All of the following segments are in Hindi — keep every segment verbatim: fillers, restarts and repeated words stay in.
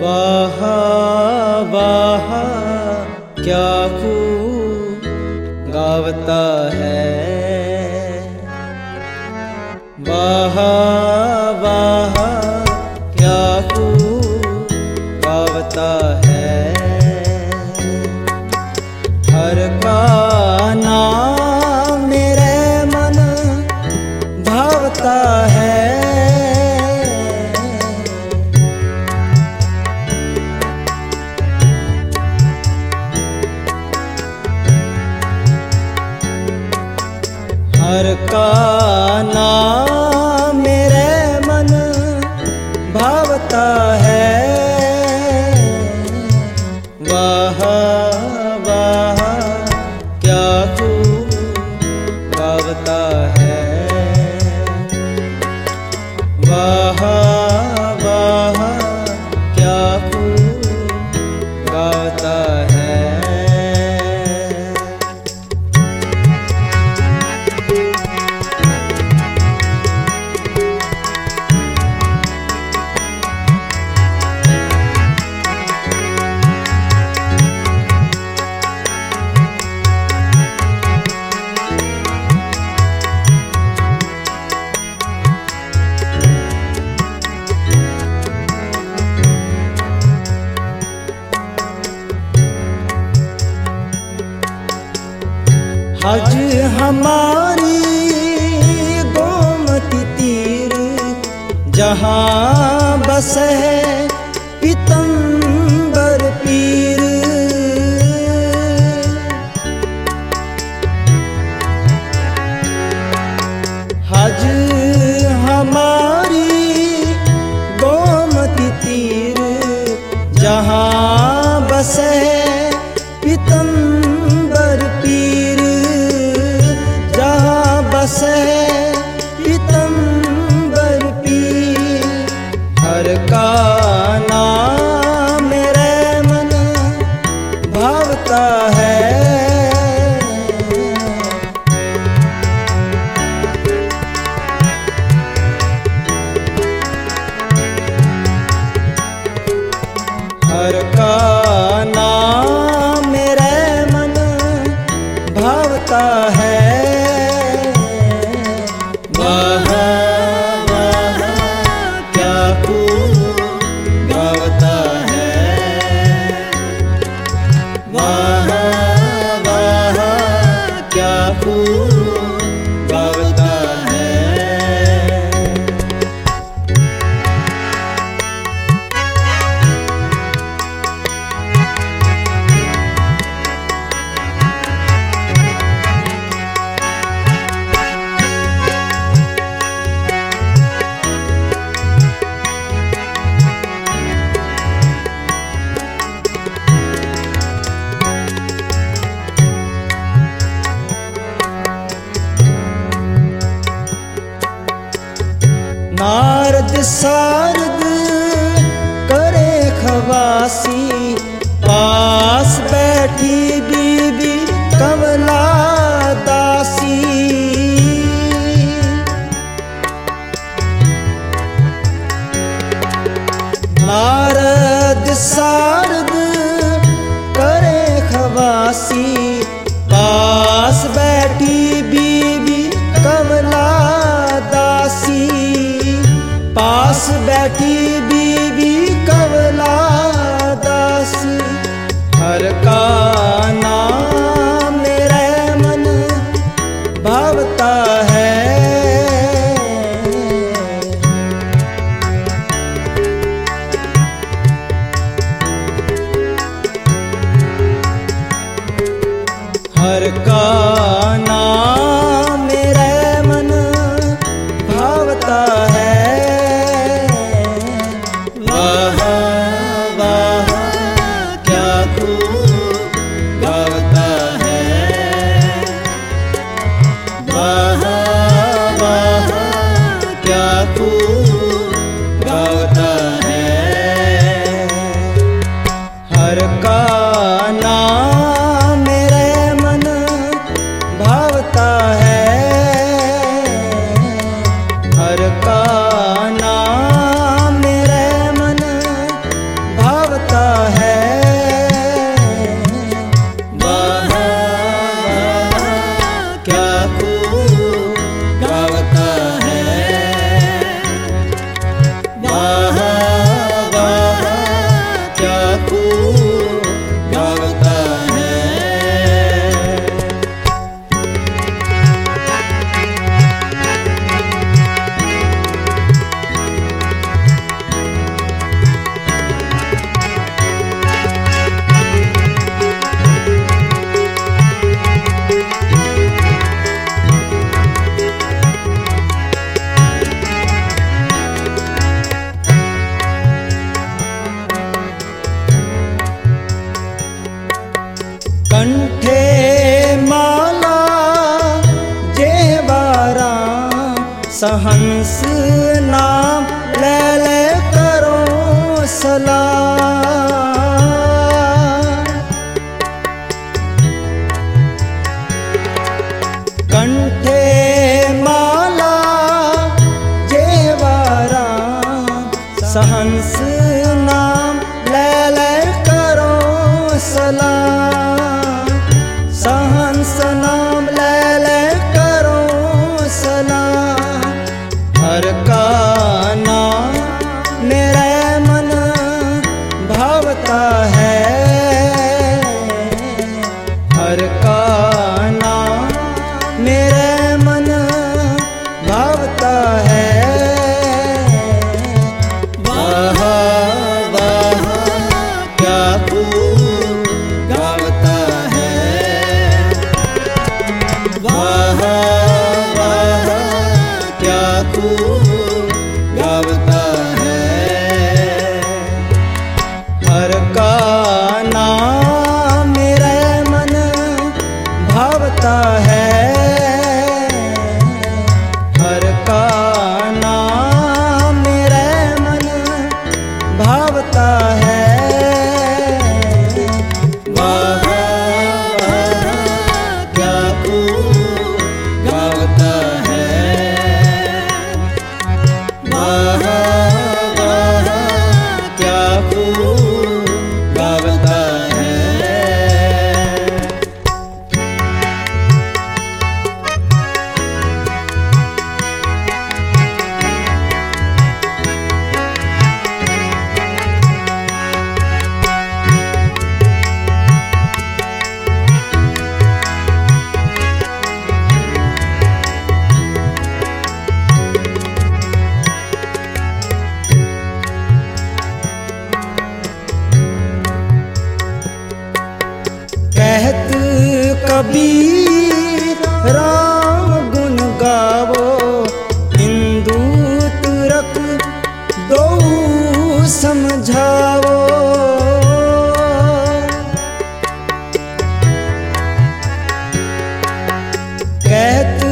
वाह वाह क्या खूब गावता है, वाह वाह क्या खूब गावता है। हर का नाम मेरे मन भावता है। हर का नाम मेरे मन भावता है। वाह वाह क्या खूब गावता है। वाह वाह क्या खूब गावता है। हज हमारी गोमती तीर जहाँ बस है पीतम्बर पीर। हज हमारी गोमती तीर जहाँ बस है पीतम्बर पीर। बस है पीतम्बर पीर। हर का नाम मेरे मन भावता है। हर का नाम मेरे मन भावता है। वाह वाह क्या खूब गावता है। वाह वाह क्या खूब गावता है। नारद सारद करे खवासी पास बैठी बीबी कमला दासी। नारद सारद करे खवासी पास बैठी बीबी कमला दासी। पास बैठी बीबी कमला दासी। हर का नाम मेरे मन भावता है। हर का नाम मेरे मन भावता है। वाह वाह क्या खूब गावता है। वाह वाह क्या खूब गावता है। हर का नाम मेरे मन भावता है। हर का नाम मेरे मन भावता खूब गावता है। वाह वाह क्या खूब गावता है। कंठे माला जेवारा सहंस नाम ले ले करो सलाम। कंठे माला जेवारा सहंस नाम ले ले करो सलाम। सहंस नाम ले ले करो सलाम। हर का नाम मेरे मन भावता है। हर का नाम मेरे मन भावता है। वाह वाह क्या खूब गावता है। वाह वाह क्या खूब गावता है। हर का नाम मेरे मन भावता है। हर का नाम मेरे मन भावता है। वाह वाह क्या खूब गावता है। वाह वाह क्या खूब गावता है। कहत कबीर राम गुण गावो। हिंदू तुरक दो समझावो। कहत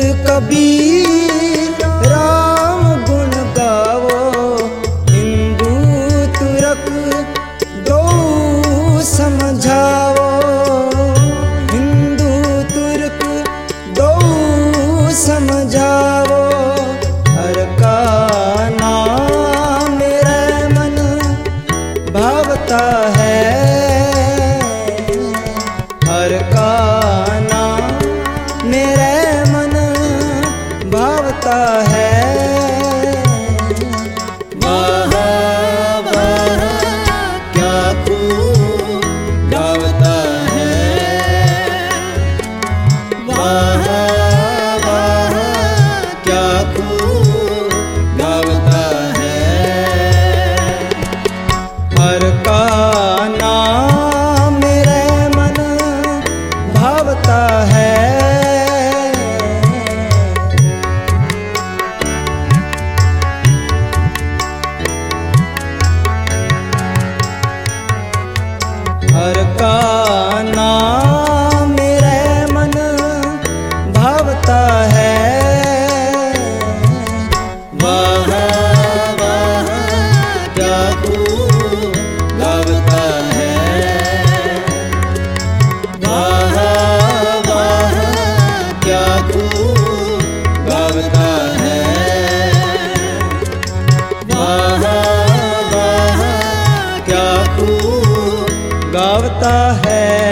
कबीर राम गुण गावो। हिंदू तुरक दो समझावो। हिंदू तुर्क दो समझावो। हर का नाम मेरे मन भावता है। हर का नाम मेरे मन भावता है। वाह वाह क्या खूब गावता है। वाह वाह क्या खूब गावता है। हर का नाम मेरे मन भावता है। हर का नाम मेरे मन भावता है। वाह वाह क्या खूब गावता है। वाह वाह क्या खूब गावता है। वाह वाह क्या खूब गावता है।